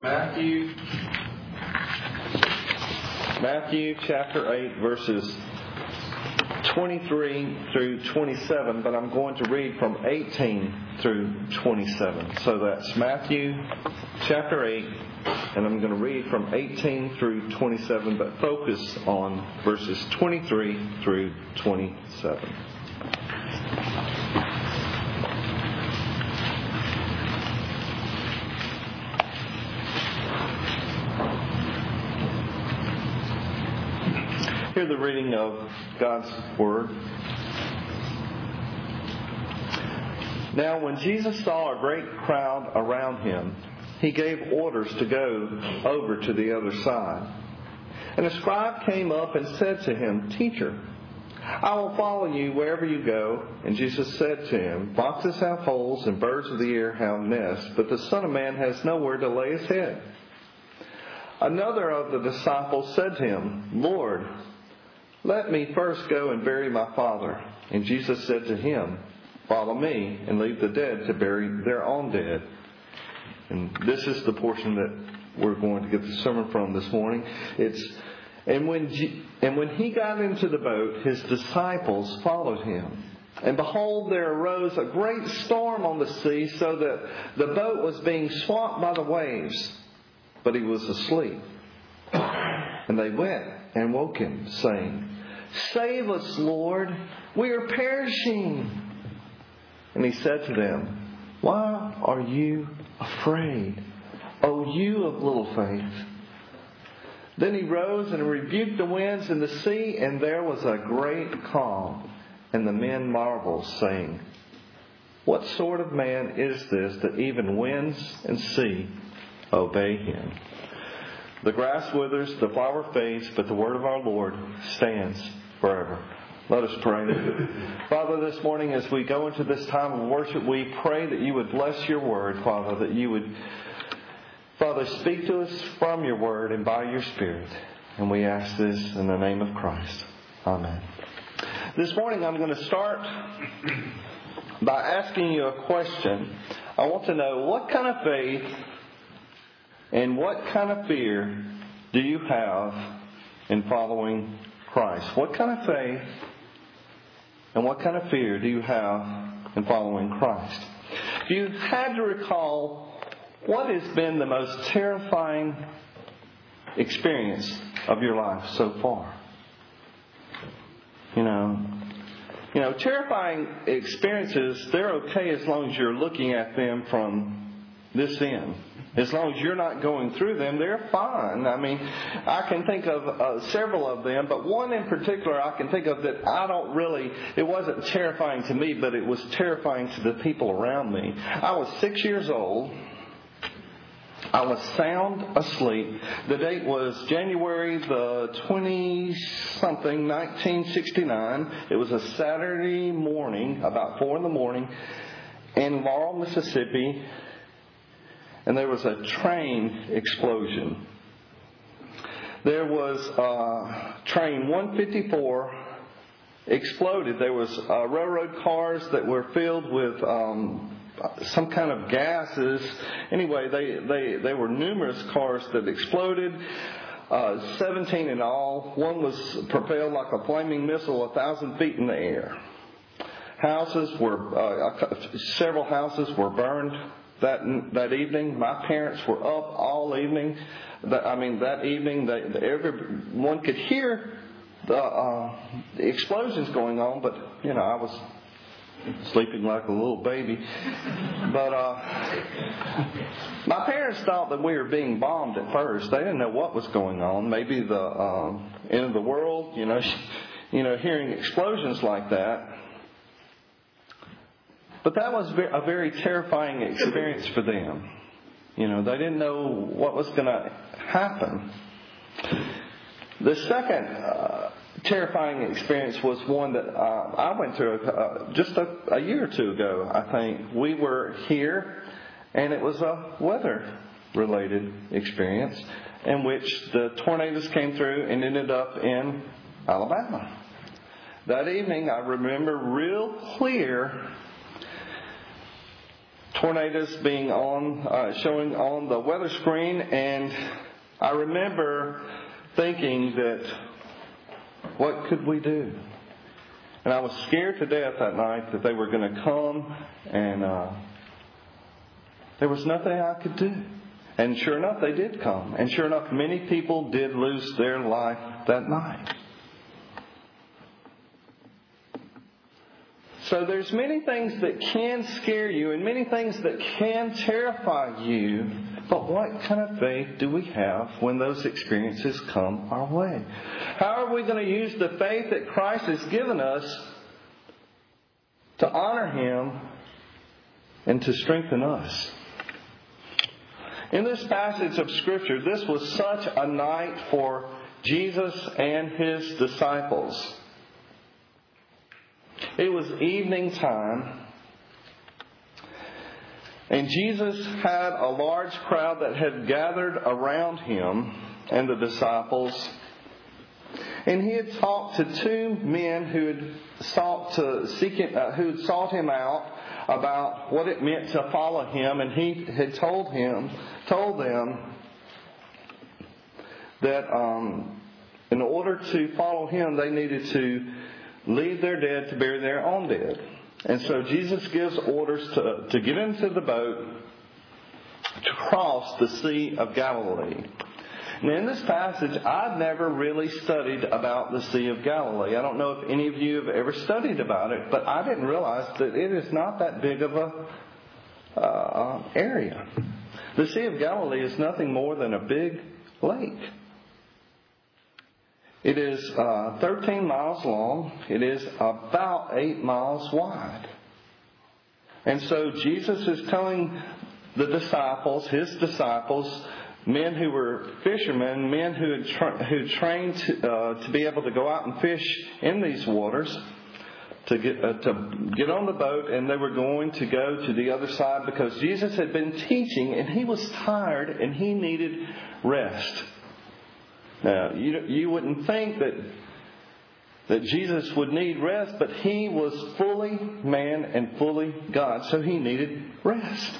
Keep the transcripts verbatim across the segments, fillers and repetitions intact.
Matthew, Matthew chapter eight, verses twenty-three through twenty-seven, but I'm going to read from eighteen through twenty-seven. So that's Matthew chapter eight, and I'm going to read from eighteen through twenty-seven, but focus on verses twenty-three through twenty-seven. Hear the reading of God's Word. Now, when Jesus saw a great crowd around him, he gave orders to go over to the other side. And a scribe came up and said to him, "Teacher, I will follow you wherever you go." And Jesus said to him, "Foxes have holes and birds of the air have nests, but the Son of Man has nowhere to lay his head." Another of the disciples said to him, "Lord, let me first go and bury my father." And Jesus said to him, "Follow me and leave the dead to bury their own dead." And this is the portion that we're going to get the sermon from this morning. It's and when G, and when he got into the boat, his disciples followed him. And behold, there arose a great storm on the sea, so that the boat was being swamped by the waves. But he was asleep. And they went and woke him, saying, "Save us, Lord, we are perishing." And he said to them, "Why are you afraid, O you of little faith?" Then he rose and rebuked the winds and the sea, and there was a great calm. And the men marveled, saying, "What sort of man is this that even winds and sea obey him?" The grass withers, the flower fades, but the word of our Lord stands forever. Let us pray. Father, this morning as we go into this time of worship, we pray that you would bless your word, Father, that you would, Father, speak to us from your word and by your Spirit. And we ask this in the name of Christ. Amen. This morning I'm going to start by asking you a question. I want to know, what kind of faith and what kind of fear do you have in following Christ? What kind of faith and what kind of fear do you have in following Christ? If you had to recall, what has been the most terrifying experience of your life so far? You know, you know, terrifying experiences, they're okay as long as you're looking at them from this end. As long as you're not going through them, they're fine. I mean, I can think of uh, several of them, but one in particular I can think of that I don't really, it wasn't terrifying to me, but it was terrifying to the people around me. I was six years old. I was sound asleep. The date was January the twentieth-something, nineteen sixty-nine. It was a Saturday morning, about four in the morning, in Laurel, Mississippi. And there was a train explosion. There was uh, train one fifty-four exploded. There was uh, railroad cars that were filled with um, some kind of gases. Anyway, they, they, they were numerous cars that exploded. Uh, seventeen in all. One was propelled like a flaming missile a thousand feet in the air. Houses were, uh, several houses were burned. That that evening, my parents were up all evening. That, I mean, that evening, they, everyone could hear the, uh, the explosions going on, but you know, I was sleeping like a little baby. But uh, my parents thought that we were being bombed at first. They didn't know what was going on. Maybe the uh, end of the world. You know, you know, hearing explosions like that. But that was a very terrifying experience for them. You know, they didn't know what was going to happen. The second uh, terrifying experience was one that uh, I went through uh, just a, a year or two ago, I think. We were here, and it was a weather-related experience in which the tornadoes came through and ended up in Alabama. That evening, I remember real clear tornadoes being on, uh, showing on the weather screen, and I remember thinking that, what could we do? And I was scared to death that night that they were going to come, and uh, there was nothing I could do. And sure enough, they did come. And sure enough, many people did lose their life that night. So there's many things that can scare you and many things that can terrify you. But what kind of faith do we have when those experiences come our way? How are we going to use the faith that Christ has given us to honor Him and to strengthen us? In this passage of Scripture, this was such a night for Jesus and His disciples. It was evening time, and Jesus had a large crowd that had gathered around Him and the disciples. And He had talked to two men who had sought to seek him, uh, who had sought Him out about what it meant to follow Him, and He had told him, told them that um, in order to follow Him, they needed to leave their dead to bury their own dead. And so Jesus gives orders to, to get into the boat to cross the Sea of Galilee. Now, in this passage, I've never really studied about the Sea of Galilee. I don't know if any of you have ever studied about it, but I didn't realize that it is not that big of a uh, area. The Sea of Galilee is nothing more than a big lake. It is uh, thirteen miles long. It is about eight miles wide. And so Jesus is telling the disciples, His disciples, men who were fishermen, men who had tra- who trained to, uh, to be able to go out and fish in these waters, to get uh, to get on the boat, and they were going to go to the other side because Jesus had been teaching, and He was tired, and He needed rest. Now, you you wouldn't think that that Jesus would need rest, but He was fully man and fully God, so He needed rest.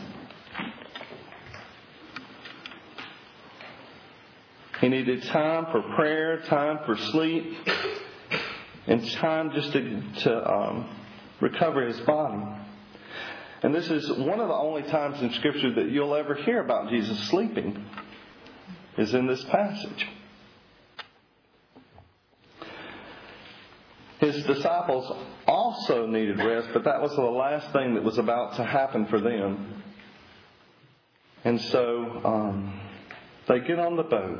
He needed time for prayer, time for sleep, and time just to, to um, recover His body. And this is one of the only times in Scripture that you'll ever hear about Jesus sleeping, is in this passage. His disciples also needed rest, but that was the last thing that was about to happen for them. And so um, they get on the boat.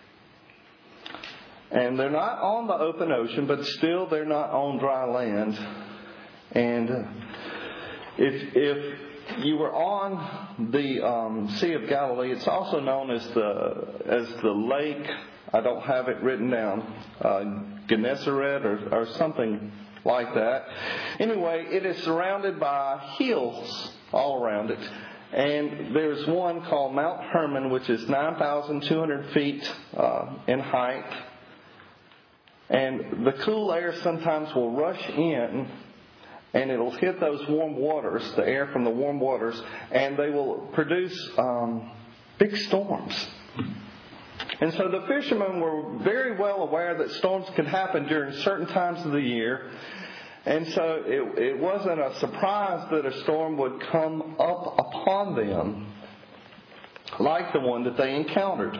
And they're not on the open ocean, but still they're not on dry land. And if if you were on the um, Sea of Galilee, it's also known as the as the lake. I don't have it written down, uh, Gennesaret or, or something like that. Anyway, it is surrounded by hills all around it. And there's one called Mount Hermon, which is nine thousand two hundred feet uh, in height. And the cool air sometimes will rush in, and it'll hit those warm waters, the air from the warm waters, and they will produce um, big storms. And so the fishermen were very well aware that storms could happen during certain times of the year. And so it, it wasn't a surprise that a storm would come up upon them like the one that they encountered.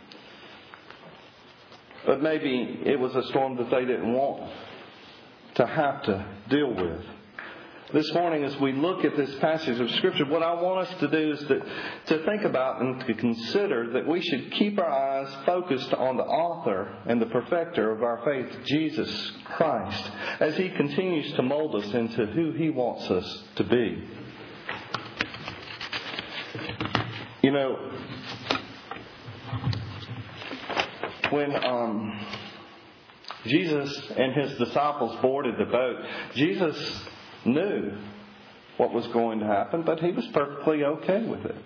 But maybe it was a storm that they didn't want to have to deal with. This morning, as we look at this passage of Scripture, what I want us to do is to, to think about and to consider that we should keep our eyes focused on the author and the perfecter of our faith, Jesus Christ, as He continues to mold us into who He wants us to be. You know, when um, Jesus and His disciples boarded the boat, Jesus knew what was going to happen, but He was perfectly okay with it.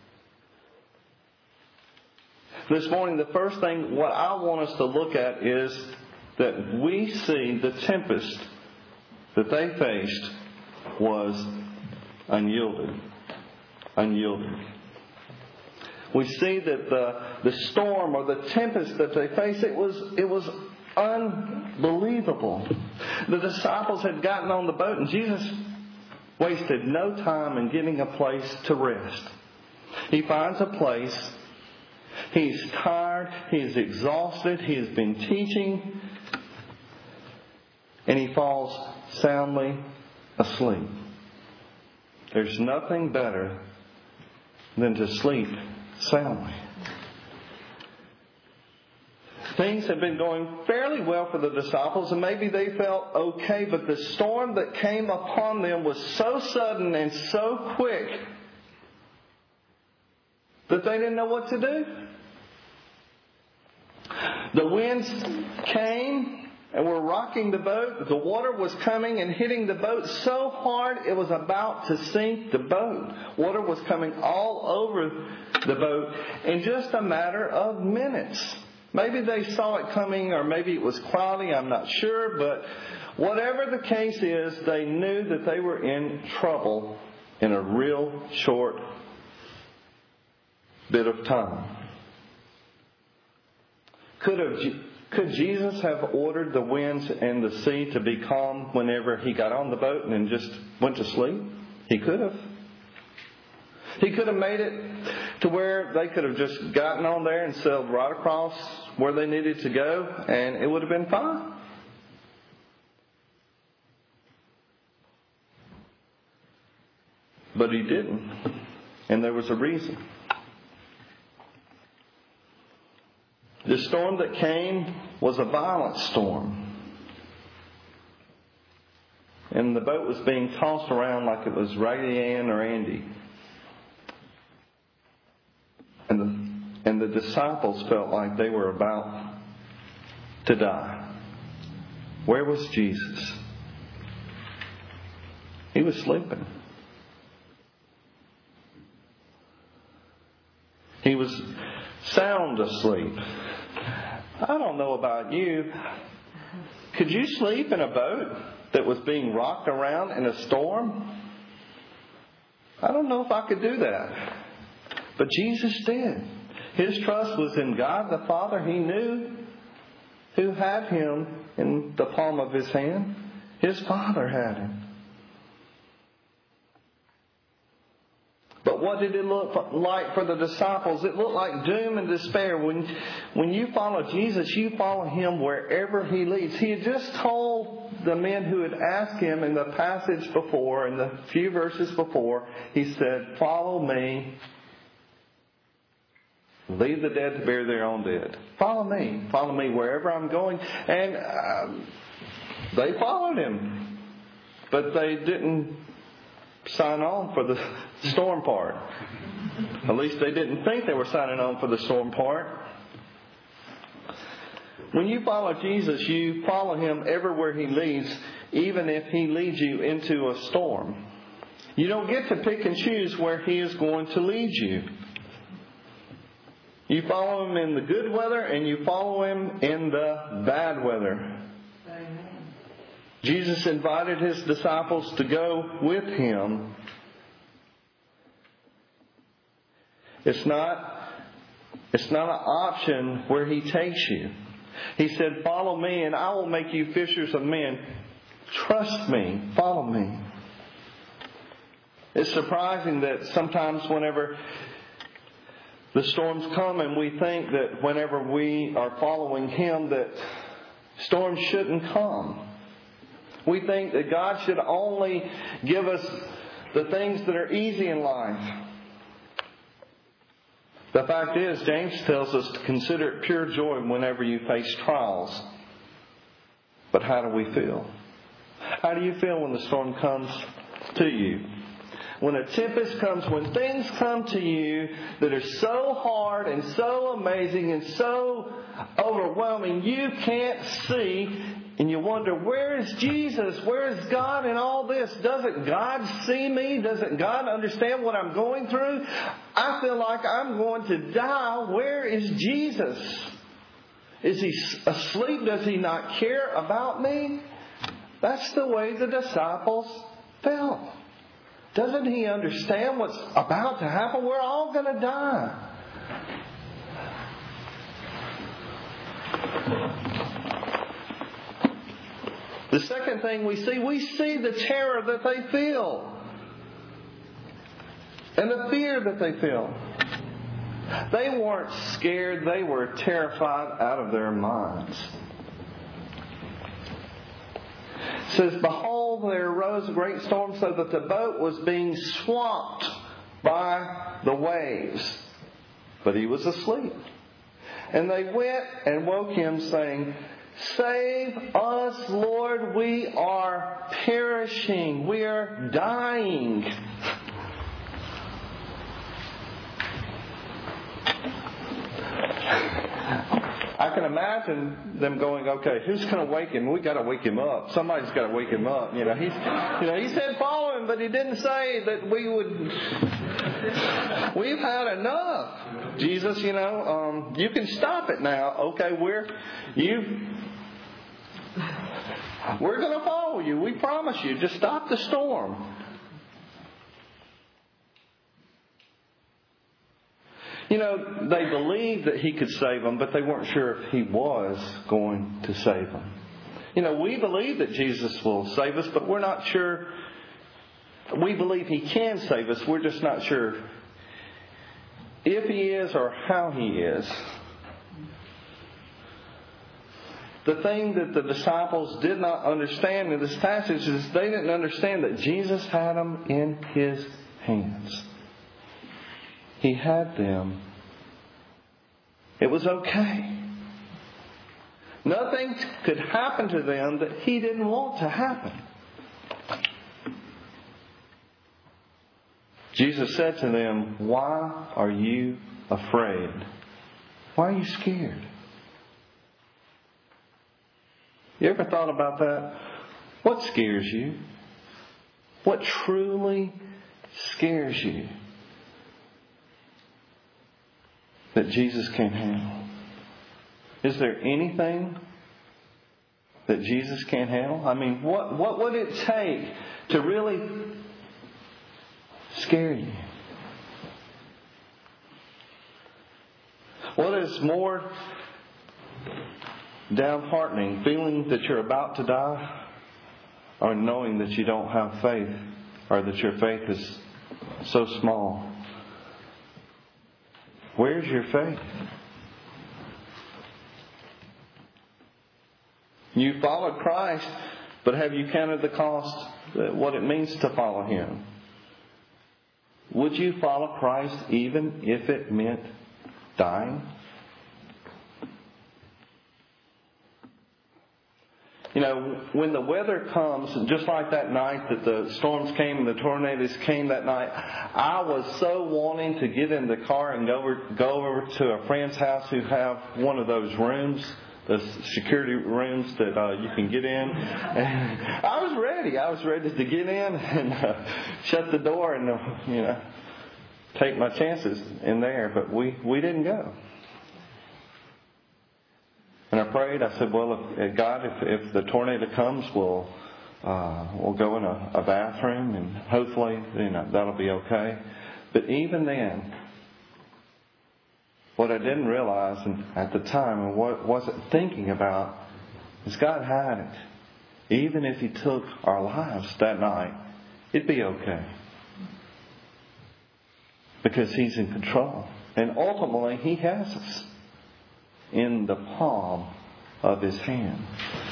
This morning, the first thing what I want us to look at is that we see the tempest that they faced was unyielding. unyielding. We see that the, the storm or the tempest that they faced, it was, it was unbelievable. The disciples had gotten on the boat, and Jesus wasted no time in getting a place to rest. He finds a place. He's tired. He's exhausted. He has been teaching. And he falls soundly asleep. There's nothing better than to sleep soundly. Things had been going fairly well for the disciples, and maybe they felt okay, but the storm that came upon them was so sudden and so quick that they didn't know what to do. The winds came and were rocking the boat. The water was coming and hitting the boat so hard it was about to sink the boat. Water was coming all over the boat in just a matter of minutes. Maybe they saw it coming, or maybe it was cloudy, I'm not sure, but whatever the case is, they knew that they were in trouble in a real short bit of time. Could have, could Jesus have ordered the winds and the sea to be calm whenever he got on the boat and then just went to sleep? He could have. He could have made it to where they could have just gotten on there and sailed right across where they needed to go, and it would have been fine. But he didn't. And there was a reason. The storm that came was a violent storm. And the boat was being tossed around like it was Raggedy Ann or Andy. And the, and the disciples felt like they were about to die. Where was Jesus? He was sleeping. He was sound asleep. I don't know about you. Could you sleep in a boat that was being rocked around in a storm? I don't know if I could do that. But Jesus did. His trust was in God the Father. He knew who had him in the palm of his hand. His Father had him. But what did it look like for the disciples? It looked like doom and despair. When, when you follow Jesus, you follow him wherever he leads. He had just told the men who had asked him in the passage before, in the few verses before, he said, "Follow me. Leave the dead to bury their own dead. Follow me. Follow me wherever I'm going." And um, they followed him. But they didn't sign on for the storm part. At least they didn't think they were signing on for the storm part. When you follow Jesus, you follow him everywhere he leads, even if he leads you into a storm. You don't get to pick and choose where he is going to lead you. You follow him in the good weather and you follow him in the bad weather. Amen. Jesus invited his disciples to go with him. It's not, it's not an option where he takes you. He said, "Follow me and I will make you fishers of men." Trust me. Follow me. It's surprising that sometimes whenever the storms come and we think that whenever we are following him that storms shouldn't come. We think that God should only give us the things that are easy in life. The fact is, James tells us to consider it pure joy whenever you face trials. But how do we feel? How do you feel when the storm comes to you? When a tempest comes, when things come to you that are so hard and so amazing and so overwhelming, you can't see, and you wonder, where is Jesus? Where is God in all this? Doesn't God see me? Doesn't God understand what I'm going through? I feel like I'm going to die. Where is Jesus? Is he asleep? Does he not care about me? That's the way the disciples felt. Doesn't he understand what's about to happen? We're all going to die. The second thing we see, we see the terror that they feel. And the fear that they feel. They weren't scared, they were terrified out of their minds. It says, behold, there arose a great storm so that the boat was being swamped by the waves. But he was asleep. And they went and woke him, saying, save us, Lord, we are perishing, we are dying. I can imagine them going, okay, who's going to wake him? We got to wake him up. Somebody's got to wake him up. You know, he's, you know, he said follow him, but he didn't say that we would. We've had enough, Jesus. You know, um, you can stop it now. Okay, we're you. We're going to follow you. We promise you. Just stop the storm. You know, they believed that he could save them, but they weren't sure if he was going to save them. You know, we believe that Jesus will save us, but we're not sure. We believe he can save us. We're just not sure if he is or how he is. The thing that the disciples did not understand in this passage is they didn't understand that Jesus had them in his hands. He had them. It was okay. Nothing could happen to them that he didn't want to happen. Jesus said to them, why are you afraid? Why are you scared? You ever thought about that? What scares you? What truly scares you? That Jesus can't handle. Is there anything that Jesus can't handle? I mean, what, what would it take to really scare you? What is more downheartening, feeling that you're about to die, or knowing that you don't have faith, or that your faith is so small? Where's your faith? You followed Christ, but have you counted the cost, what it means to follow Him? Would you follow Christ even if it meant dying? You know, when the weather comes, just like that night that the storms came and the tornadoes came that night, I was so wanting to get in the car and go over, go over to a friend's house who have one of those rooms, the security rooms that uh, you can get in. And I was ready. I was ready to get in and uh, shut the door and, uh, you know, take my chances in there. But we, we didn't go. And I prayed. I said, well, if, God, if, if the tornado comes, we'll, uh, we'll go in a, a bathroom and hopefully, you know, that'll be okay. But even then, what I didn't realize at the time and what wasn't thinking about is God had it. Even if He took our lives that night, it'd be okay. Because He's in control. And ultimately, He has us in the palm of His hand.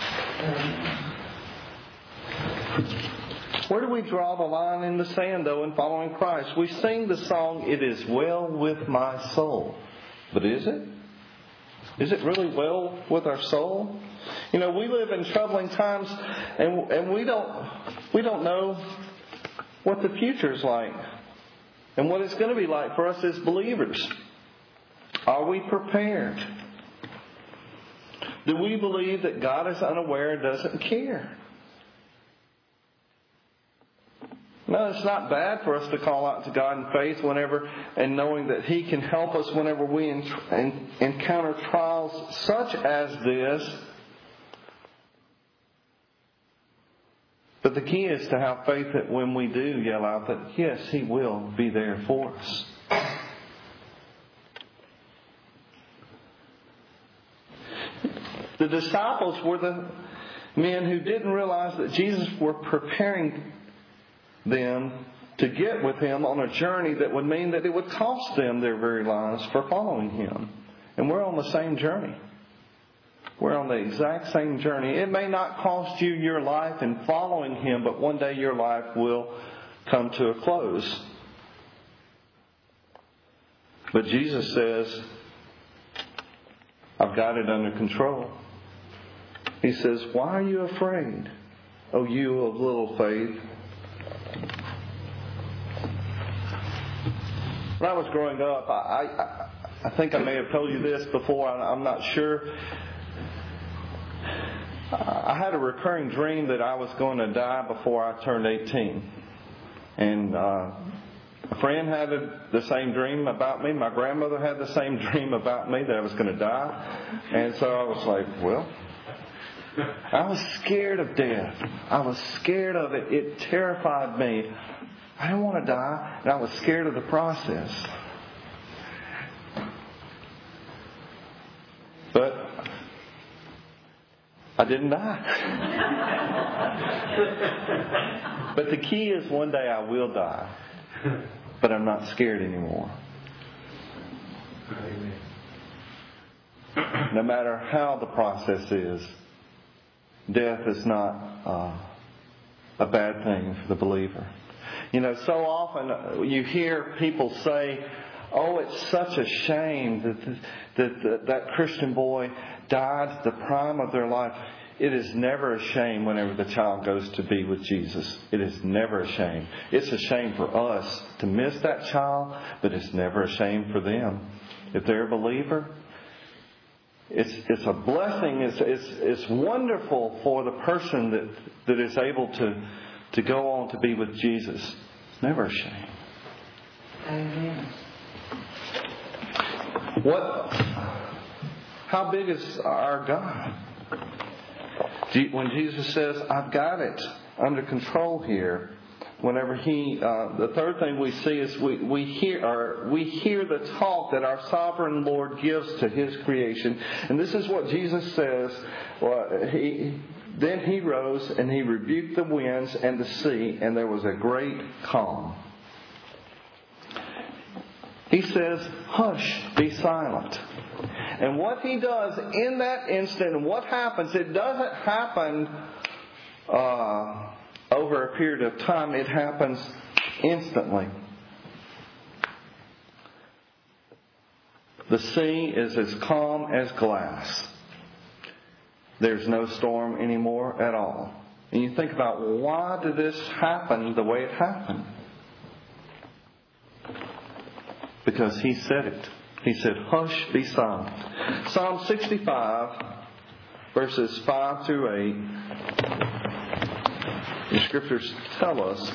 Where do we draw the line in the sand, though, in following Christ? We sing the song, "It is well with my soul." But is it? Is it really well with our soul? You know, we live in troubling times, and and we don't we don't know what the future's like and what it's going to be like for us as believers. Are we prepared? Do we believe that God is unaware and doesn't care? No, it's not bad for us to call out to God in faith whenever, and knowing that He can help us whenever we encounter trials such as this. But the key is to have faith that when we do yell out that, yes, He will be there for us. The disciples were the men who didn't realize that Jesus were preparing them to get with Him on a journey that would mean that it would cost them their very lives for following Him. And we're on the same journey. We're on the exact same journey. It may not cost you your life in following Him, but one day your life will come to a close. But Jesus says, I've got it under control. He says, why are you afraid, O you of little faith? When I was growing up, I, I, I think I may have told you this before, I'm not sure. I had a recurring dream that I was going to die before I turned eighteen. And uh, a friend had a, the same dream about me. My grandmother had the same dream about me, that I was going to die. And so I was like, well, I was scared of death. I was scared of it. It terrified me. I didn't want to die, and I was scared of the process. But I didn't die. But the key is one day I will die. But I'm not scared anymore. No matter how the process is, death is not uh, a bad thing for the believer. You know, so often you hear people say, oh, it's such a shame that that, that that Christian boy died at the prime of their life. It is never a shame whenever the child goes to be with Jesus. It is never a shame. It's a shame for us to miss that child, but it's never a shame for them. If they're a believer, it's it's a blessing. It's it's it's wonderful for the person that, that is able to to go on to be with Jesus. It's never a shame. Amen. What? How big is our God? When Jesus says, I've got it under control here, whenever He, uh, the third thing we see is we, we hear or we hear the talk that our sovereign Lord gives to His creation. And this is what Jesus says. Well, he, then He rose and He rebuked the winds and the sea, and there was a great calm. He says, hush, be silent. And what He does in that instant, and what happens, it doesn't happen uh, over a period of time. It happens instantly. The sea is as calm as glass. There's no storm anymore at all. And you think about, why did this happen the way it happened? Because He said it. He said, hush, be silent. Psalm sixty-five, verses five through eight. The Scriptures tell us,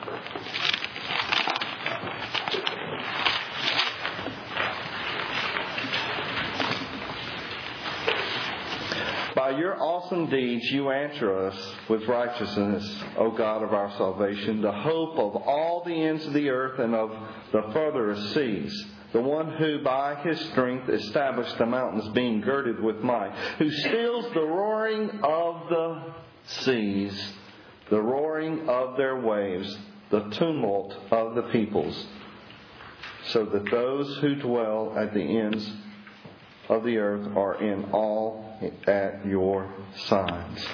by your awesome deeds you answer us with righteousness, O God of our salvation, the hope of all the ends of the earth and of the furthest seas. The one who by His strength established the mountains, being girded with might, who stills the roaring of the seas, the roaring of their waves, the tumult of the peoples, so that those who dwell at the ends of the earth are in awe at your signs.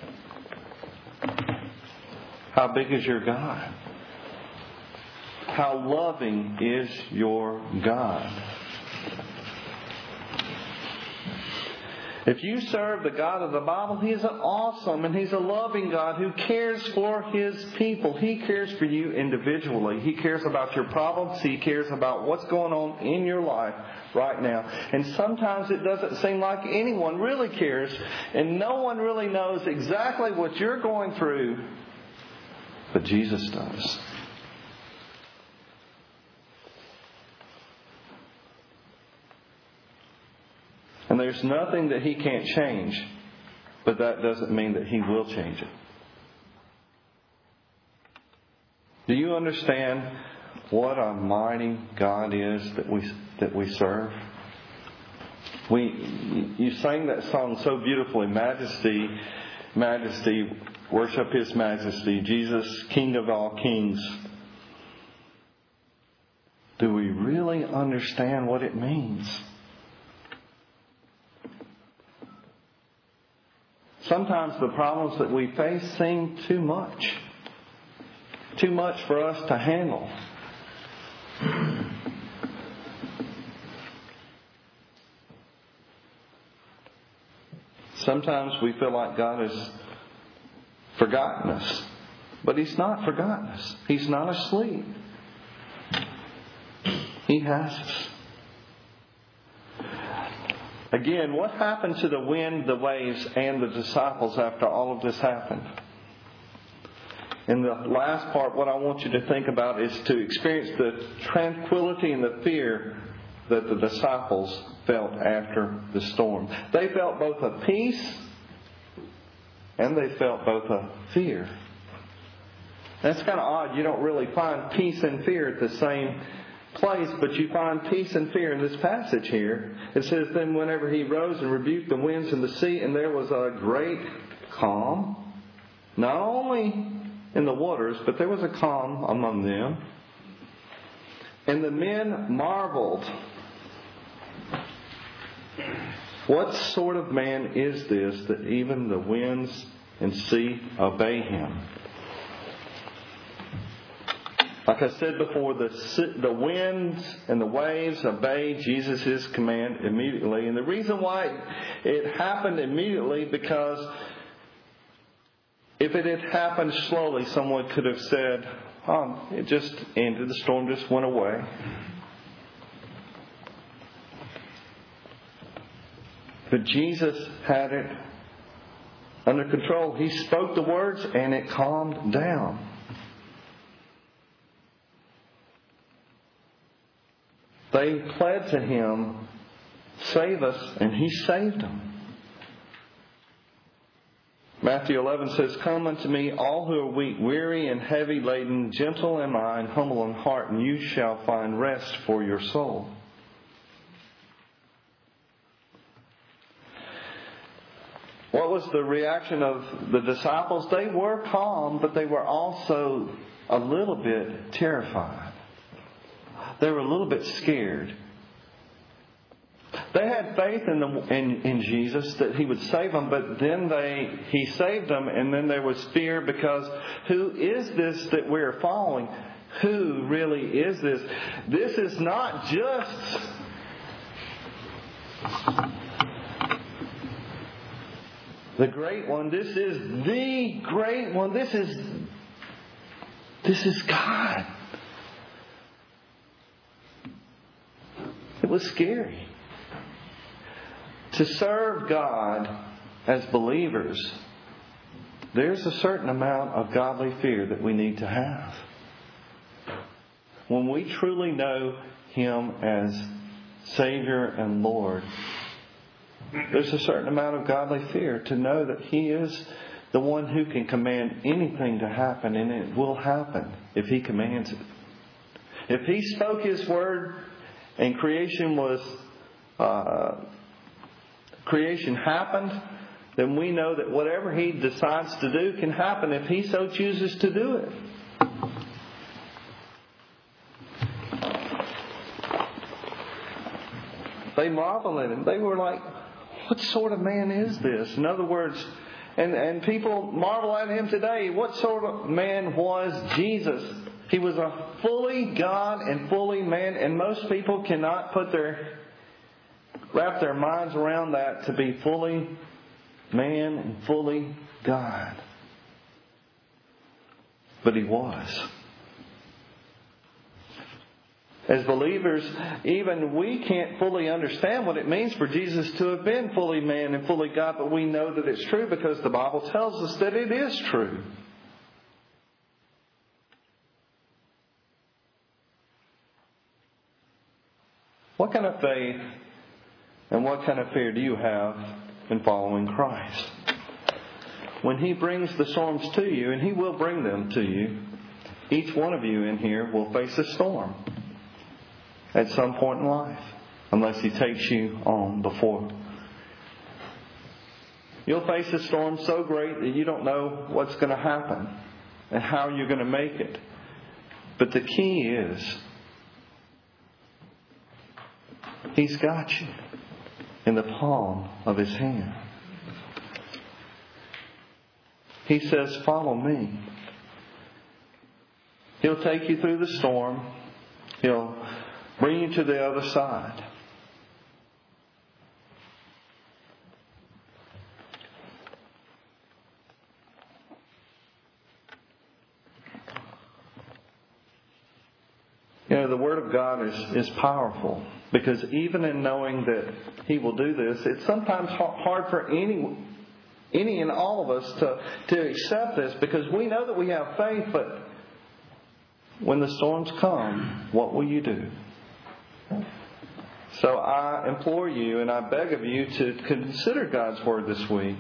How big is your God? How loving is your God? If you serve the God of the Bible, He's an awesome and He's a loving God who cares for His people. He cares for you individually. He cares about your problems. He cares about what's going on in your life right now. And sometimes it doesn't seem like anyone really cares, and no one really knows exactly what you're going through, but Jesus does. And there's nothing that He can't change, but that doesn't mean that He will change it. Do you understand what a mighty God is that we that we serve? We you sang that song so beautifully, Majesty, Majesty, worship His Majesty, Jesus, King of all kings. Do we really understand what it means? Sometimes the problems that we face seem too much. Too much for us to handle. Sometimes we feel like God has forgotten us. But He's not forgotten us. He's not asleep. He has us. Again, what happened to the wind, the waves, and the disciples after all of this happened? In the last part, what I want you to think about is to experience the tranquility and the fear that the disciples felt after the storm. They felt both a peace and they felt both a fear. That's kind of odd. You don't really find peace and fear at the same place, but you find peace and fear in this passage here. It says, then whenever He rose and rebuked the winds and the sea, and there was a great calm, not only in the waters, but there was a calm among them. And the men marveled. What sort of man is this that even the winds and sea obey Him? Like I said before, the the winds and the waves obey Jesus' command immediately. And the reason why it happened immediately, because if it had happened slowly, someone could have said, oh, it just ended, the storm just went away. But Jesus had it under control. He spoke the words and it calmed down. They pled to Him, save us, and He saved them. Matthew eleven says, come unto me, all who are weak, weary, and heavy laden, gentle in mind, humble in heart, and you shall find rest for your soul. What was the reaction of the disciples? They were calm, but they were also a little bit terrified. They were a little bit scared. They had faith in, the, in, in Jesus that He would save them, but then they He saved them, and then there was fear because who is this that we're following? Who really is this? This is not just the great one. This is the great one. This is this is God. It was scary. To serve God as believers, there's a certain amount of godly fear that we need to have. When we truly know Him as Savior and Lord, there's a certain amount of godly fear to know that He is the one who can command anything to happen, and it will happen if He commands it. If He spoke His word and creation was uh, creation happened, then we know that whatever He decides to do can happen if He so chooses to do it. They marveled at Him. They were like, what sort of man is this? In other words, and, and people marvel at Him today. What sort of man was Jesus? He was a fully God and fully man, and most people cannot put their wrap their minds around that, to be fully man and fully God. But He was. As believers, even we can't fully understand what it means for Jesus to have been fully man and fully God, but we know that it's true because the Bible tells us that it is true. What kind of faith and what kind of fear do you have in following Christ? When He brings the storms to you, and He will bring them to you, each one of you in here will face a storm at some point in life, unless He takes you on before. You'll face a storm so great that you don't know what's going to happen and how you're going to make it. But the key is, He's got you in the palm of His hand. He says, follow me. He'll take you through the storm. He'll bring you to the other side. You know, the Word of God is, is powerful, because even in knowing that He will do this, it's sometimes hard for any, any and all of us to, to accept this, because we know that we have faith, but when the storms come, what will you do? So I implore you and I beg of you to consider God's Word this week.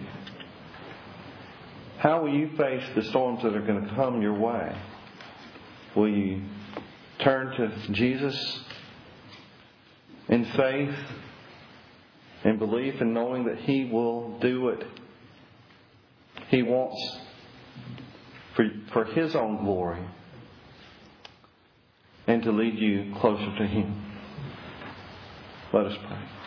How will you face the storms that are going to come your way? Will you turn to Jesus in faith and belief and knowing that He will do what He wants for, for His own glory and to lead you closer to Him? Let us pray.